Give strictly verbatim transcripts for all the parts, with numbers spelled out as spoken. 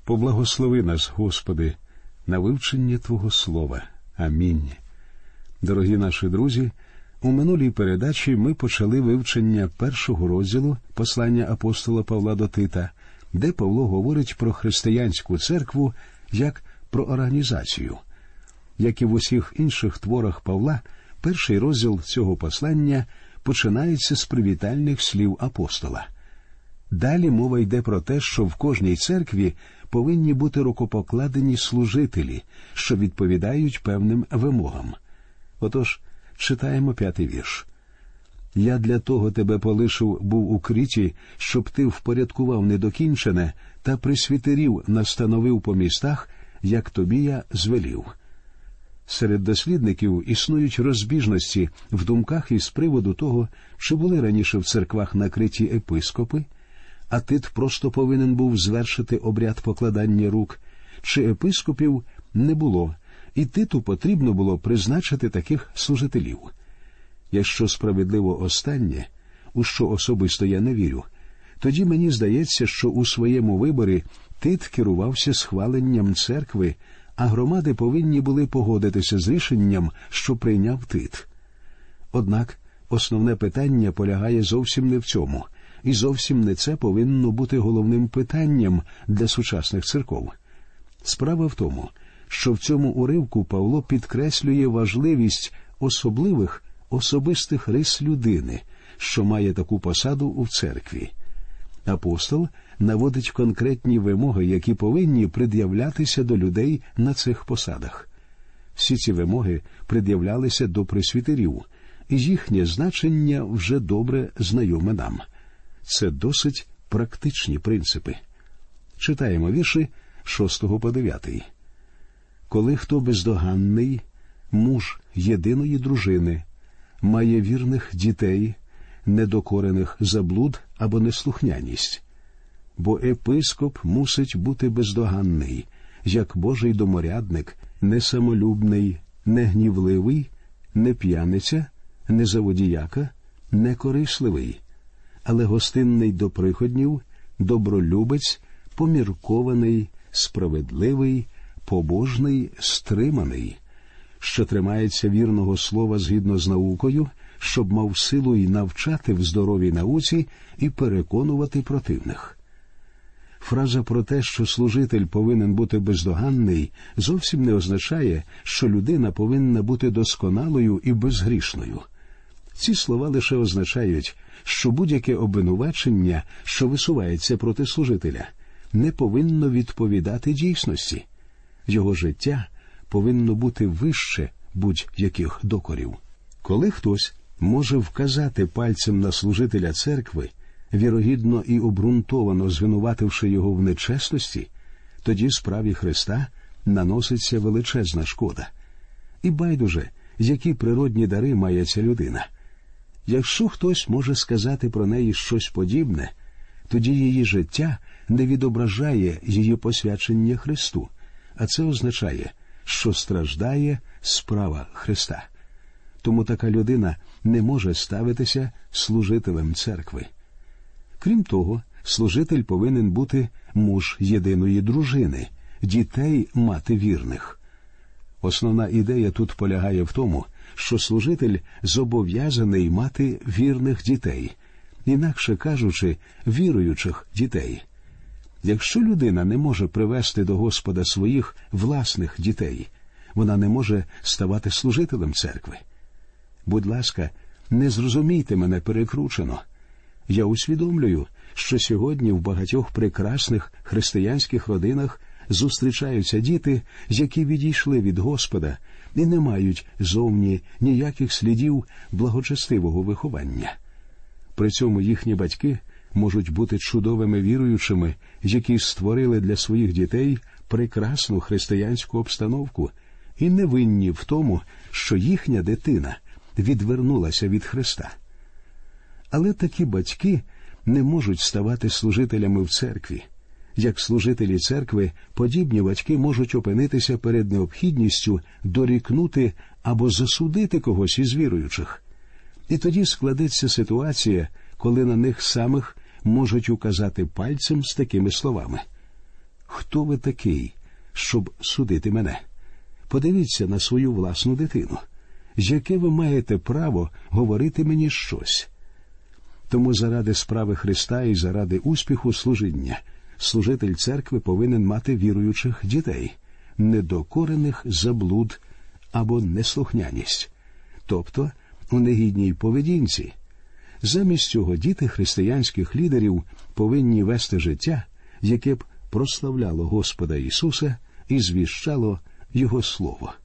Поблагослови нас, Господи, на вивчення Твого Слова. Амінь. Дорогі наші друзі, у минулій передачі ми почали вивчення першого розділу послання апостола Павла до Тита, де Павло говорить про християнську церкву як про організацію. Як і в усіх інших творах Павла, перший розділ цього послання починається з привітальних слів апостола. Далі мова йде про те, що в кожній церкві повинні бути рукопокладені служителі, що відповідають певним вимогам. Отож, читаємо п'ятий вірш. «Я для того тебе полишив був у Криті, щоб ти впорядкував недокінчене та присвітерів настановив по містах, як тобі я звелів». Серед дослідників існують розбіжності в думках із приводу того, чи були раніше в церквах на Криті епископи, а Тит просто повинен був звершити обряд покладання рук, чи епископів не було, і Титу потрібно було призначити таких служителів. Якщо справедливо останнє, у що особисто я не вірю, тоді мені здається, що у своєму виборі Тит керувався схваленням церкви, а громади повинні були погодитися з рішенням, що прийняв Тит. Однак основне питання полягає зовсім не в цьому, і зовсім не це повинно бути головним питанням для сучасних церков. Справа в тому, що в цьому уривку Павло підкреслює важливість особливих, особистих рис людини, що має таку посаду у церкві. Апостол наводить конкретні вимоги, які повинні пред'являтися до людей на цих посадах. Всі ці вимоги пред'являлися до пресвітерів, і їхнє значення вже добре знайоме нам. Це досить практичні принципи. Читаємо вірші шостого по дев'ятий. «Коли хто бездоганний, муж єдиної дружини, має вірних дітей, недокорених за блуд або неслухняність. Бо епископ мусить бути бездоганний, як Божий доморядник, не самолюбний, не гнівливий, не п'яниця, не заводіяка, не корисливий, але гостинний до приходнів, добролюбець, поміркований, справедливий, побожний, стриманий, що тримається вірного слова згідно з наукою, щоб мав силу й навчати в здоровій науці і переконувати противних». Фраза про те, що служитель повинен бути бездоганний, зовсім не означає, що людина повинна бути досконалою і безгрішною. Ці слова лише означають, що будь-яке обвинувачення, що висувається проти служителя, не повинно відповідати дійсності. Його життя повинно бути вище будь-яких докорів. Коли хтось може вказати пальцем на служителя церкви, вірогідно і обґрунтовано звинувативши його в нечесності, тоді справі Христа наноситься величезна шкода. І байдуже, які природні дари має ця людина. Якщо хтось може сказати про неї щось подібне, тоді її життя не відображає її посвячення Христу, а це означає, що страждає справа Христа. Тому така людина не може ставитися служителем церкви. Крім того, служитель повинен бути муж єдиної дружини, дітей мати вірних. Основна ідея тут полягає в тому, що служитель зобов'язаний мати вірних дітей, інакше кажучи, віруючих дітей. Якщо людина не може привести до Господа своїх власних дітей, вона не може ставати служителем церкви. Будь ласка, не зрозумійте мене перекручено. Я усвідомлюю, що сьогодні в багатьох прекрасних християнських родинах зустрічаються діти, які відійшли від Господа і не мають зовні ніяких слідів благочестивого виховання. При цьому їхні батьки можуть бути чудовими віруючими, які створили для своїх дітей прекрасну християнську обстановку і не винні в тому, що їхня дитина відвернулася від Христа. Але такі батьки не можуть ставати служителями в церкві. Як служителі церкви, подібні батьки можуть опинитися перед необхідністю дорікнути або засудити когось із віруючих. І тоді складеться ситуація, коли на них самих можуть указати пальцем з такими словами: хто ви такий, щоб судити мене? Подивіться на свою власну дитину. Яке ви маєте право говорити мені щось? Тому заради справи Христа і заради успіху служіння служитель церкви повинен мати віруючих дітей, недокорених за блуд або неслухняність, тобто у негідній поведінці. Замість цього діти християнських лідерів повинні вести життя, яке б прославляло Господа Ісуса і звіщало Його Слово.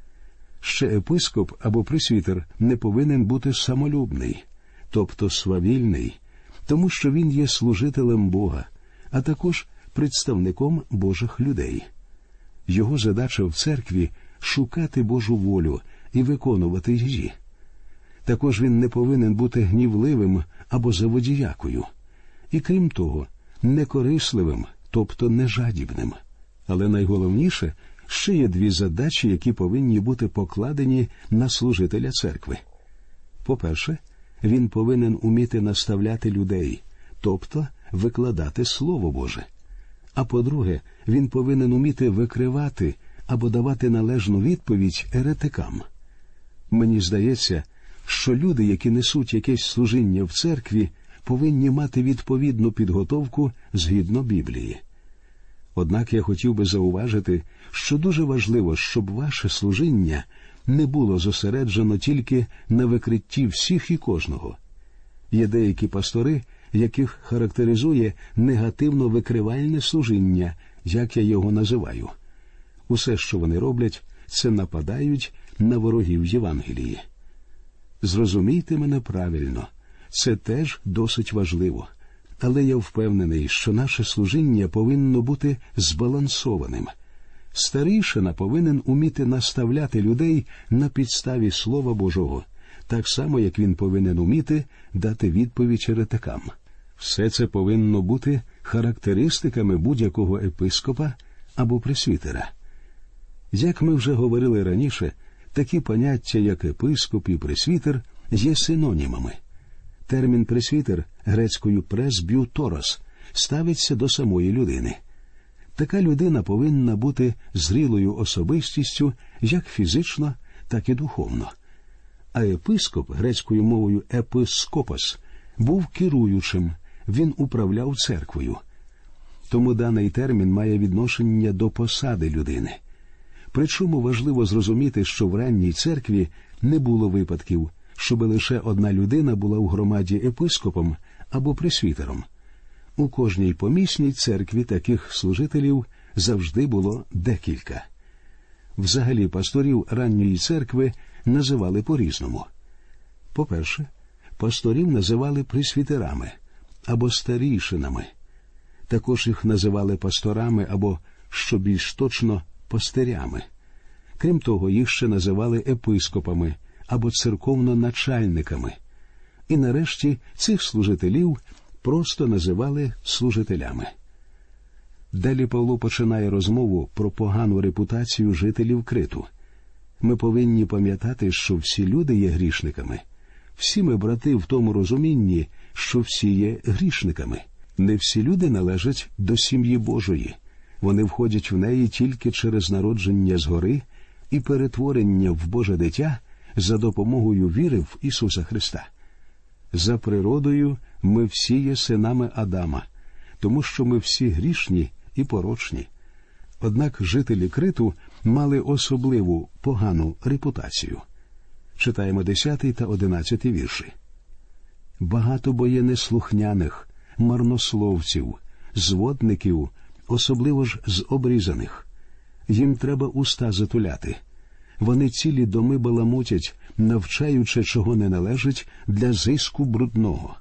Ще епископ або пресвітер не повинен бути самолюбний, тобто свавільний, тому що він є служителем Бога, а також представником Божих людей. Його задача в церкві – шукати Божу волю і виконувати її. Також він не повинен бути гнівливим або заводіякою. І крім того, некорисливим, тобто нежадібним. Але найголовніше – ще є дві задачі, які повинні бути покладені на служителя церкви. По-перше, він повинен уміти наставляти людей, тобто викладати Слово Боже. А по-друге, він повинен уміти викривати або давати належну відповідь еретикам. Мені здається, що люди, які несуть якесь служіння в церкві, повинні мати відповідну підготовку згідно Біблії. Однак я хотів би зауважити, що дуже важливо, щоб ваше служіння не було зосереджено тільки на викритті всіх і кожного. Є деякі пастори, яких характеризує негативно-викривальне служіння, як я його називаю. Усе, що вони роблять, це нападають на ворогів Євангелії. Зрозумійте мене правильно, це теж досить важливо. Але я впевнений, що наше служіння повинно бути збалансованим. Старійшина повинен уміти наставляти людей на підставі Слова Божого, так само, як він повинен уміти дати відповідь еретикам. Все це повинно бути характеристиками будь-якого епископа або пресвітера. Як ми вже говорили раніше, такі поняття, як епископ і пресвітер, є синонімами. Термін «пресвітер» грецькою «пресб'юторос» ставиться до самої людини. Така людина повинна бути зрілою особистістю як фізично, так і духовно. А епископ, грецькою мовою «епископос», був керуючим, він управляв церквою. Тому даний термін має відношення до посади людини. Причому важливо зрозуміти, що в ранній церкві не було випадків, щоби лише одна людина була у громаді епископом або пресвітером. У кожній помісній церкві таких служителів завжди було декілька. Взагалі, пасторів ранньої церкви називали по-різному. По-перше, пасторів називали пресвітерами або старійшинами. Також їх називали пасторами або, що більш точно, пастирями. Крім того, їх ще називали епископами або церковно-начальниками. І нарешті цих служителів просто називали служителями. Далі Павло починає розмову про погану репутацію жителів Криту. Ми повинні пам'ятати, що всі люди є грішниками. Всі ми брати в тому розумінні, що всі є грішниками. Не всі люди належать до сім'ї Божої. Вони входять в неї тільки через народження згори і перетворення в Боже дитя за допомогою віри в Ісуса Христа. За природою ми всі є синами Адама, тому що ми всі грішні і порочні. Однак жителі Криту мали особливу погану репутацію. Читаємо десятий та одинадцятий вірші. «Багато бо є неслухняних, марнословців, зводників, особливо ж з обрізаних. Їм треба уста затуляти. Вони цілі доми баламутять, навчаючи, чого не належить, для зиску брудного».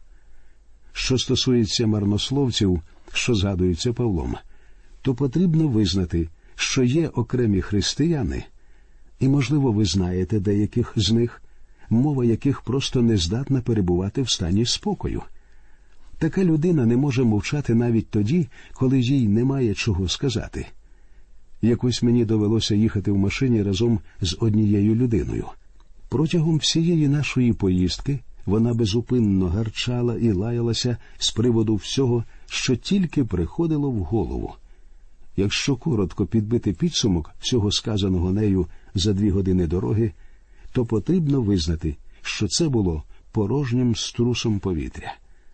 Що стосується марнословців, що згадуються Павлом, то потрібно визнати, що є окремі християни, і, можливо, ви знаєте деяких з них, мова яких просто не здатна перебувати в стані спокою. Така людина не може мовчати навіть тоді, коли їй немає чого сказати. Якось мені довелося їхати в машині разом з однією людиною. Протягом всієї нашої поїздки вона безупинно гарчала і лаялася з приводу всього, що тільки приходило в голову. Якщо коротко підбити підсумок всього сказаного нею за дві години дороги, то потрібно визнати, що це було порожнім струсом повітря.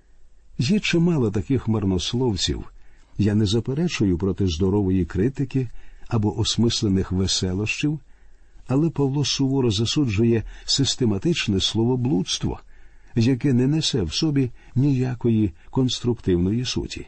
Є чимало таких марнословців. Я не заперечую проти здорової критики або осмислених веселощів, але Павло суворо засуджує систематичне словоблудство, яке не несе в собі ніякої конструктивної суті.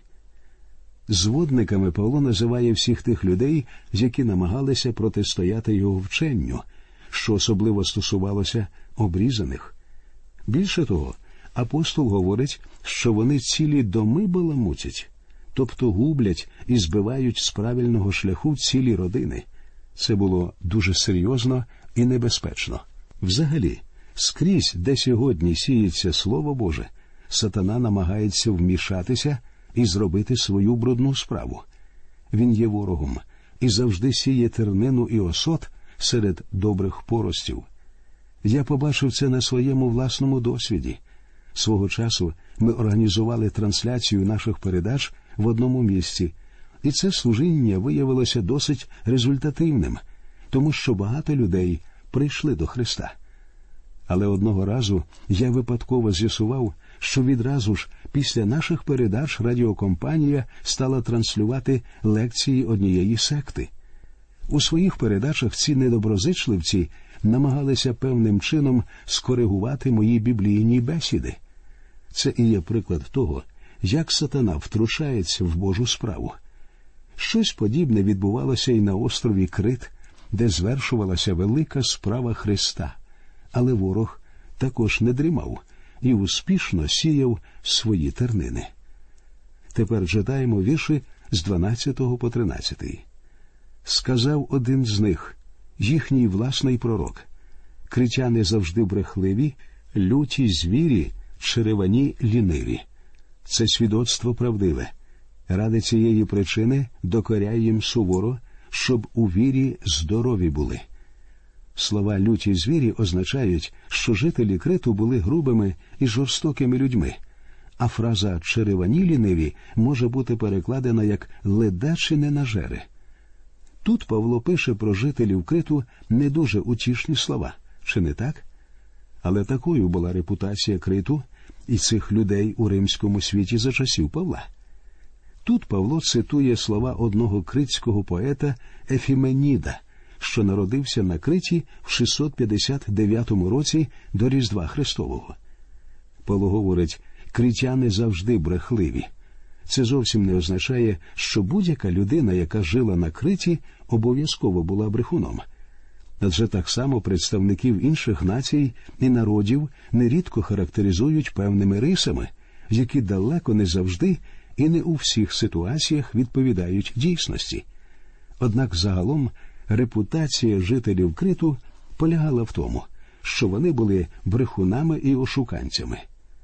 Зводниками Павло називає всіх тих людей, які намагалися протистояти його вченню, що особливо стосувалося обрізаних. Більше того, апостол говорить, що вони цілі доми баламутять, тобто гублять і збивають з правильного шляху цілі родини. Це було дуже серйозно і небезпечно. Взагалі, скрізь, де сьогодні сіється Слово Боже, сатана намагається вмішатися і зробити свою брудну справу. Він є ворогом і завжди сіє тернину і осот серед добрих поростів. Я побачив це на своєму власному досвіді. Свого часу ми організували трансляцію наших передач в одному місці, і це служіння виявилося досить результативним, тому що багато людей прийшли до Христа. Але одного разу я випадково з'ясував, що відразу ж після наших передач радіокомпанія стала транслювати лекції однієї секти. У своїх передачах ці недоброзичливці намагалися певним чином скоригувати мої біблійні бесіди. Це і є приклад того, як сатана втручається в Божу справу. Щось подібне відбувалося і на острові Крит, де звершувалася велика справа Христа. Але ворог також не дрімав і успішно сіяв свої тернини. Тепер читаємо вірші з дванадцятого по тринадцятий. «Сказав один з них, їхній власний пророк, критяни завжди брехливі, люті звірі, черевані ліниві. Це свідоцтво правдиве. Ради цієї причини докоряй їм суворо, щоб у вірі здорові були». Слова «люті звірі» означають, що жителі Криту були грубими і жорстокими людьми, а фраза «черевані ліниві» може бути перекладена як «ледачі ненажери». Тут Павло пише про жителів Криту не дуже утішні слова, чи не так? Але такою була репутація Криту і цих людей у римському світі за часів Павла. Тут Павло цитує слова одного критського поета Ефіменіда, що народився на Криті в шістсот п'ятдесят дев'ятому році до Різдва Христового. Павло говорить, критяни завжди брехливі. Це зовсім не означає, що будь-яка людина, яка жила на Криті, обов'язково була брехуном. Адже так само представників інших націй і народів нерідко характеризують певними рисами, які далеко не завжди і не у всіх ситуаціях відповідають дійсності. Однак загалом репутація жителів Криту полягала в тому, що вони були брехунами і ошуканцями.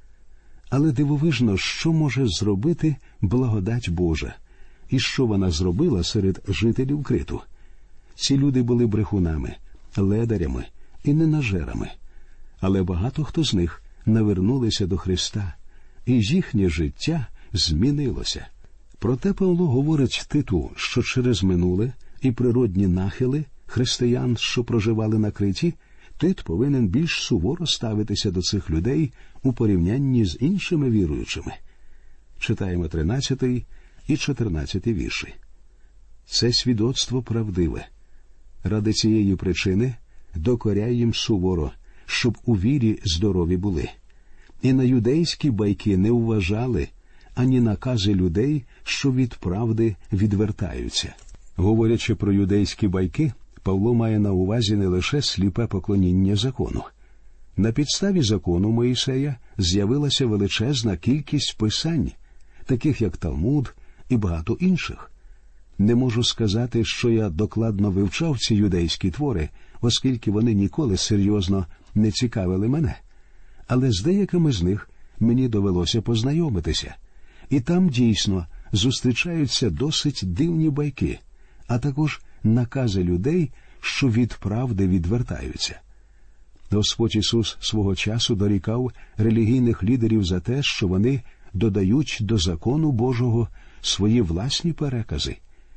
Але дивовижно, що може зробити благодать Божа, і що вона зробила серед жителів Криту. Ці люди були брехунами, ледарями і ненажерами, але багато хто з них навернулися до Христа, і їхнє життя змінилося. Проте Павло говорить Титу, що через минуле і природні нахили християн, що проживали на Криті, Тит повинен більш суворо ставитися до цих людей у порівнянні з іншими віруючими. Читаємо тринадцятий і чотирнадцятий вірші. «Це свідоцтво правдиве. Ради цієї причини докоряй їм суворо, щоб у вірі здорові були. І на юдейські байки не вважали, ані накази людей, що від правди відвертаються». Говорячи про юдейські байки, Павло має на увазі не лише сліпе поклоніння закону. На підставі закону Моїсея з'явилася величезна кількість писань, таких як Талмуд і багато інших. Не можу сказати, що я докладно вивчав ці юдейські твори, оскільки вони ніколи серйозно не цікавили мене. Але з деякими з них мені довелося познайомитися. І там дійсно зустрічаються досить дивні байки, а також накази людей, що від правди відвертаються. Господь Ісус свого часу дорікав релігійних лідерів за те, що вони додають до закону Божого свої власні перекази.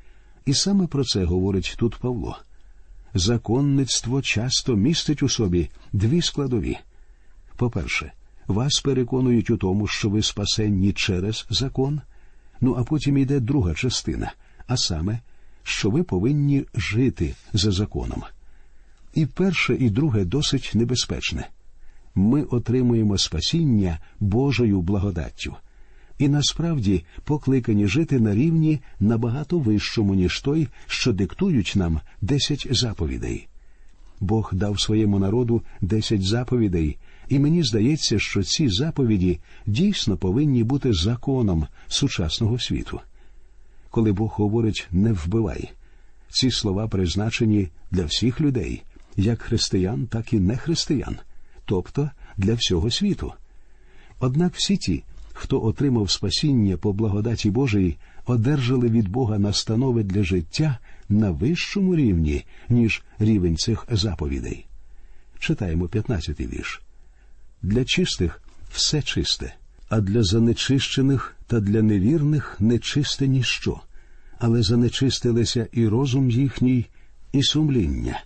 І саме про це говорить тут Павло. Законництво часто містить у собі дві складові. По-перше, вас переконують у тому, що ви спасенні через закон, ну а потім йде друга частина, а саме, що ви повинні жити за законом. І перше, і друге досить небезпечне. Ми отримуємо спасіння Божою благодаттю. І насправді покликані жити на рівні набагато вищому, ніж той, що диктують нам десять заповідей. Бог дав своєму народу десять заповідей, і мені здається, що ці заповіді дійсно повинні бути законом сучасного світу. Коли Бог говорить «не вбивай», ці слова призначені для всіх людей, як християн, так і нехристиян, тобто для всього світу. Однак всі ті, хто отримав спасіння по благодаті Божій, одержали від Бога настанови для життя на вищому рівні, ніж рівень цих заповідей. Читаємо п'ятнадцятий вірш. «Для чистих все чисте, а для занечищених та для невірних нечисте ніщо, але занечистилися і розум їхній, і сумління».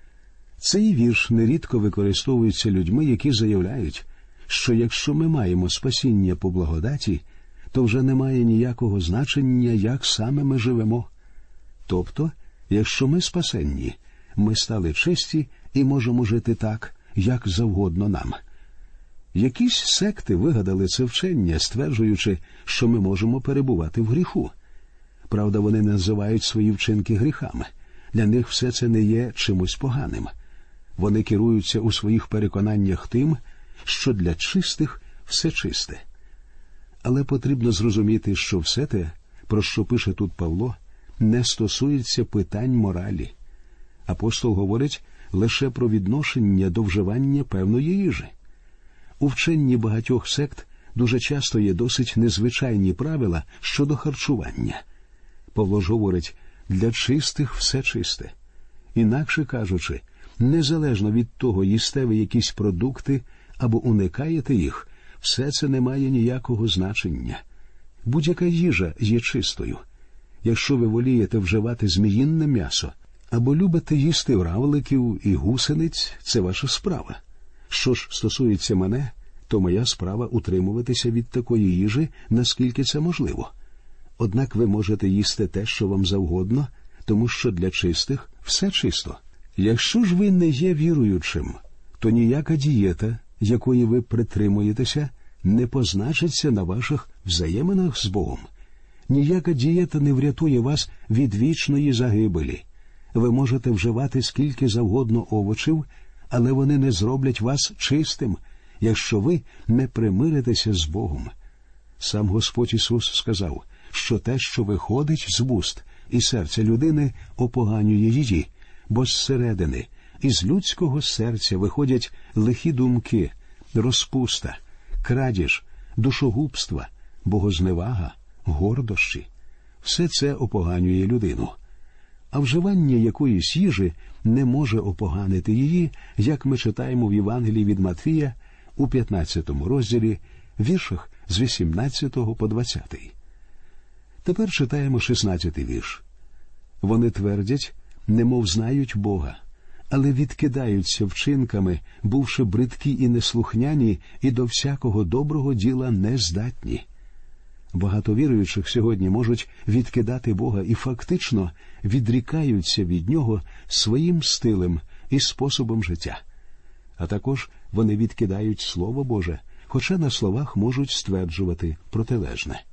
Цей вірш нерідко використовується людьми, які заявляють, що якщо ми маємо спасіння по благодаті, то вже немає ніякого значення, як саме ми живемо. Тобто, якщо ми спасенні, ми стали чисті і можемо жити так, як завгодно нам. Якісь секти вигадали це вчення, стверджуючи, що ми можемо перебувати в гріху. Правда, вони називають свої вчинки гріхами. Для них все це не є чимось поганим. Вони керуються у своїх переконаннях тим, що для чистих все чисте. Але потрібно зрозуміти, що все те, про що пише тут Павло, не стосується питань моралі. Апостол говорить лише про відношення до вживання певної їжі. У вченні багатьох сект дуже часто є досить незвичайні правила щодо харчування. Павло ж говорить, для чистих все чисте. Інакше кажучи, незалежно від того, їсте ви якісь продукти або уникаєте їх, все це не має ніякого значення. Будь-яка їжа є чистою. Якщо ви волієте вживати зміїнне м'ясо або любите їсти равликів і гусениць, це ваша справа. Що ж стосується мене, то моя справа утримуватися від такої їжі, наскільки це можливо. Однак ви можете їсти те, що вам завгодно, тому що для чистих все чисто. Якщо ж ви не є віруючим, то ніяка дієта, якої ви притримуєтеся, не позначиться на ваших взаєминах з Богом. Ніяка дієта не врятує вас від вічної загибелі. Ви можете вживати скільки завгодно овочів, але вони не зроблять вас чистим, якщо ви не примиритеся з Богом. Сам Господь Ісус сказав, що те, що виходить з вуст і серця людини, опоганює її, бо зсередини, із людського серця виходять лихі думки, розпуста, крадіж, душогубства, богозневага, гордощі. Все це опоганює людину. А вживання якоїсь їжі не може опоганити її, як ми читаємо в Євангелії від Матвія у п'ятнадцятому розділі, віршах з вісімнадцятого по двадцятий. Тепер читаємо шістнадцятий вірш. «Вони твердять, немов знають Бога, але відкидаються вчинками, бувши бридкі і неслухняні, і до всякого доброго діла не здатні». Багато віруючих сьогодні можуть відкидати Бога і фактично відрікаються від Нього своїм стилем і способом життя. А також вони відкидають Слово Боже, хоча на словах можуть стверджувати протилежне.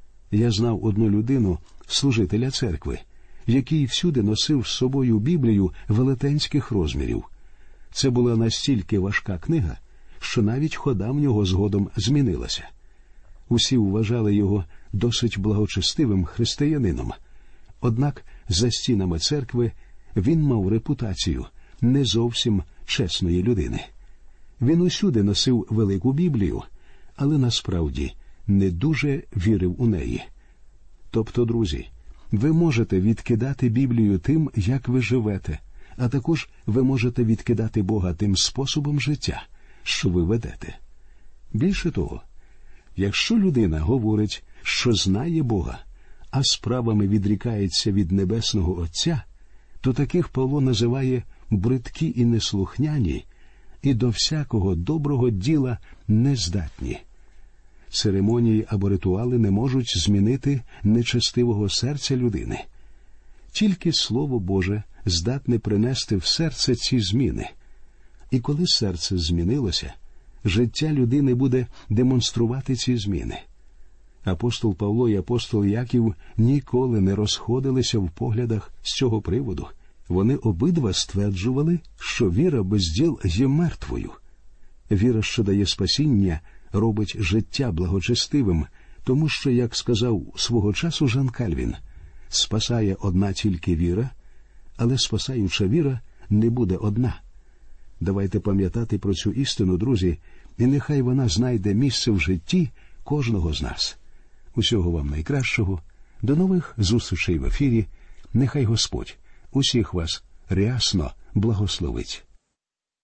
Я знав одну людину, служителя церкви, який всюди носив з собою Біблію велетенських розмірів. Це була настільки важка книга, що навіть хода в нього згодом змінилася. Усі вважали його досить благочестивим християнином. Однак за стінами церкви він мав репутацію не зовсім чесної людини. Він усюди носив велику Біблію, але насправді не дуже вірив у неї. Тобто, друзі, ви можете відкидати Біблію тим, як ви живете, а також ви можете відкидати Бога тим способом життя, що ви ведете. Більше того, якщо людина говорить, що знає Бога, а справами відрікається від Небесного Отця, то таких Павло називає бридкі і неслухняні, і до всякого доброго діла нездатні. Церемонії або ритуали не можуть змінити нечестивого серця людини. Тільки Слово Боже здатне принести в серце ці зміни. І коли серце змінилося, життя людини буде демонструвати ці зміни. Апостол Павло і апостол Яків ніколи не розходилися в поглядах з цього приводу. Вони обидва стверджували, що віра без діл є мертвою. Віра, що дає спасіння, робить життя благочестивим, тому що, як сказав свого часу Жан Кальвін, спасає одна тільки віра, але спасаюча віра не буде одна. Давайте пам'ятати про цю істину, друзі, і нехай вона знайде місце в житті кожного з нас. Усього вам найкращого, до нових зустрічей в ефірі, нехай Господь усіх вас рясно благословить.